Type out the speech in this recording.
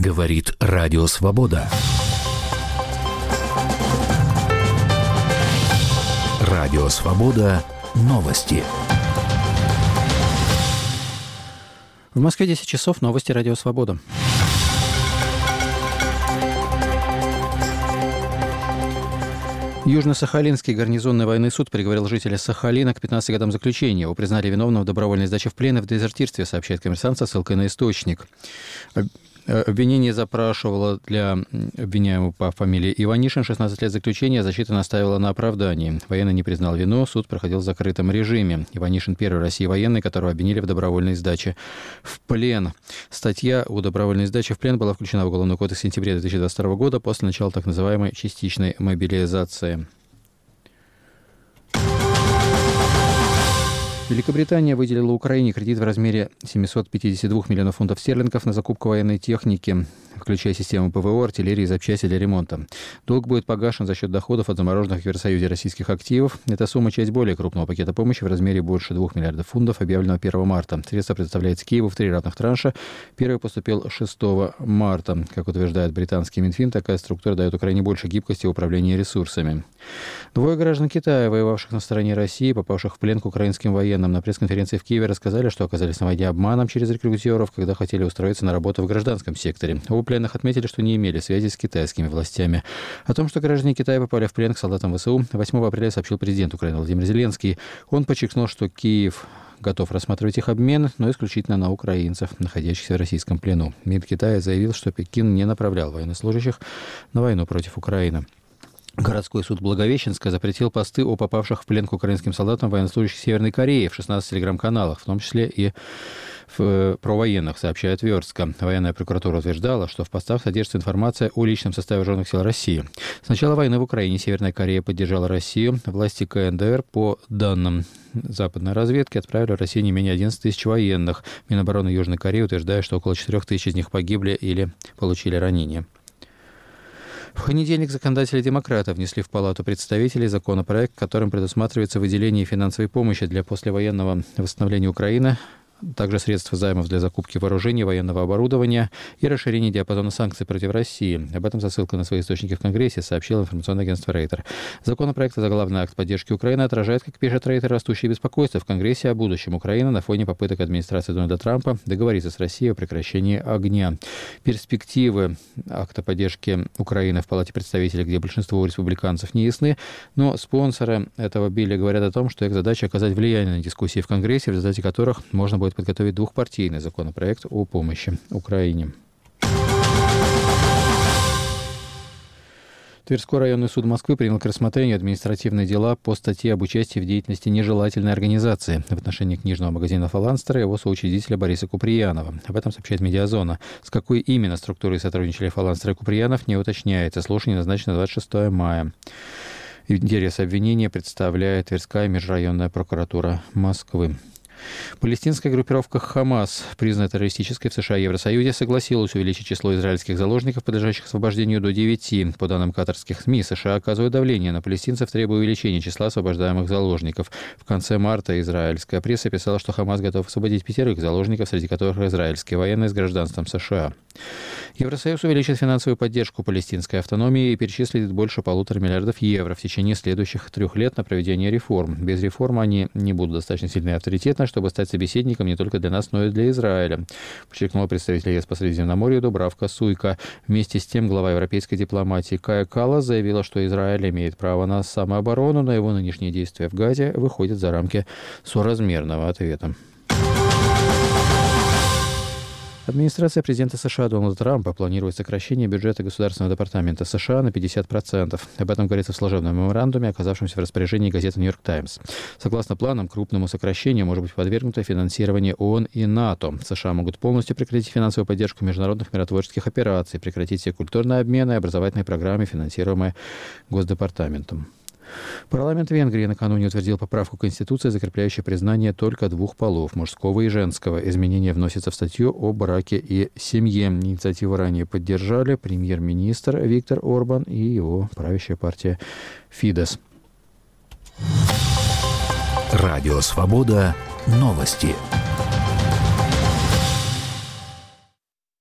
Говорит Радио Свобода. Радио Свобода. Новости. В Москве 10 часов. Новости Радио Свобода. Южно-Сахалинский гарнизонный военный суд приговорил жителя Сахалина к 15 годам заключения. Его признали виновным в добровольной сдаче в плен и в дезертирстве, сообщает «Коммерсант» со ссылкой на источник. Обвинение запрашивало для обвиняемого по фамилии Иванишин 16 лет заключения, защита настаивала на оправдании. Военный не признал вину, суд проходил в закрытом режиме. Иванишин – первый в России военный, которого обвинили в добровольной сдаче в плен. Статья о добровольной сдаче в плен была включена в Уголовный кодекс в сентябре 2022 года после начала так называемой частичной мобилизации. Великобритания выделила Украине кредит в размере 752 миллионов фунтов стерлингов на закупку военной техники, включая систему ПВО, артиллерии и запчасти для ремонта. Долг будет погашен за счет доходов от замороженных в Евросоюзе российских активов. Эта сумма – часть более крупного пакета помощи в размере больше 2 миллиардов фунтов, объявленного 1 марта. Средства предоставляется Киеву в 3 равных транша. Первый поступил 6 марта. Как утверждает британский Минфин, такая структура дает Украине больше гибкости в управлении ресурсами. Двое граждан Китая, воевавших на стороне России, попавших в плен к украинским военным, на пресс-конференции в Киеве рассказали, что оказались на войне обманом через рекрутеров, когда хотели устроиться на работу в гражданском секторе. Оба пленных отметили, что не имели связи с китайскими властями. О том, что граждане Китая попали в плен к солдатам ВСУ, 8 апреля сообщил президент Украины Владимир Зеленский. Он подчеркнул, что Киев готов рассматривать их обмен, но исключительно на украинцев, находящихся в российском плену. МИД Китая заявил, что Пекин не направлял военнослужащих на войну против Украины. Городской суд Благовещенска запретил посты о попавших в плен к украинским солдатам военнослужащих Северной Кореи в 16 телеграм-каналах, в том числе и про военных, сообщает Верстка. Военная прокуратура утверждала, что в постах содержится информация о личном составе вооруженных сил России. С начала войны в Украине Северная Корея поддержала Россию. Власти КНДР, по данным западной разведки, отправили в Россию не менее 11 тысяч военных. Минобороны Южной Кореи утверждает, что около 4 тысяч из них погибли или получили ранения. В понедельник законодатели-демократы внесли в Палату представителей законопроект, которым предусматривается выделение финансовой помощи для послевоенного восстановления Украины, также средства займов для закупки вооружений, военного оборудования и расширения диапазона санкций против России. Об этом со ссылкой на свои источники в Конгрессе сообщило информационное агентство Рейтер. Законопроект «Заглавный акт поддержки Украины» отражает, как пишет Рейтер, растущее беспокойство в Конгрессе о будущем Украины на фоне попыток администрации Дональда Трампа договориться с Россией о прекращении огня. Перспективы акта поддержки Украины в Палате представителей, где большинство республиканцев, не ясны, но спонсоры этого билля говорят о том, что их задача оказать влияние на дискуссии в Конгрессе, в результате которых можно будет подготовить двухпартийный законопроект о помощи Украине. Тверской районный суд Москвы принял к рассмотрению административные дела по статье об участии в деятельности нежелательной организации в отношении книжного магазина «Фаланстера» и его соучредителя Бориса Куприянова. Об этом сообщает «Медиазона». С какой именно структурой сотрудничали «Фаланстер» и Куприянов, не уточняется. Слушание назначено на 26 мая. Интерес обвинения представляет Тверская межрайонная прокуратура Москвы. Палестинская группировка «Хамас», признанная террористической в США и Евросоюзе, согласилась увеличить число израильских заложников, подлежащих освобождению, до 9. По данным катарских СМИ, США оказывают давление на палестинцев, требуя увеличения числа освобождаемых заложников. В конце марта израильская пресса писала, что «Хамас» готов освободить 5 заложников, среди которых израильские военные с гражданством США. Евросоюз увеличит финансовую поддержку палестинской автономии и перечислит больше 1,5 миллиарда евро в течение следующих 3 лет на проведение реформ. Без реформ они не будут достаточно сильны и авторитетны, чтобы стать собеседником не только для нас, но и для Израиля, подчеркнул представитель ЕС по Средиземноморью Дубравка Суйка. Вместе с тем глава европейской дипломатии Кая Каллас заявила, что Израиль имеет право на самооборону, но его нынешние действия в Газе выходят за рамки соразмерного ответа. Администрация президента США Дональда Трампа планирует сокращение бюджета Государственного департамента США на 50%. Об этом говорится в служебном меморандуме, оказавшемся в распоряжении газеты «Нью-Йорк Таймс». Согласно планам, крупному сокращению может быть подвергнуто финансирование ООН и НАТО. США могут полностью прекратить финансовую поддержку международных миротворческих операций, прекратить все культурные обмены и образовательные программы, финансируемые Госдепартаментом. Парламент Венгрии накануне утвердил поправку Конституции, закрепляющую признание только 2 полов, мужского и женского. Изменения вносятся в статью о браке и семье. Инициативу ранее поддержали премьер-министр Виктор Орбан и его правящая партия Фидес. Радио Свобода. Новости.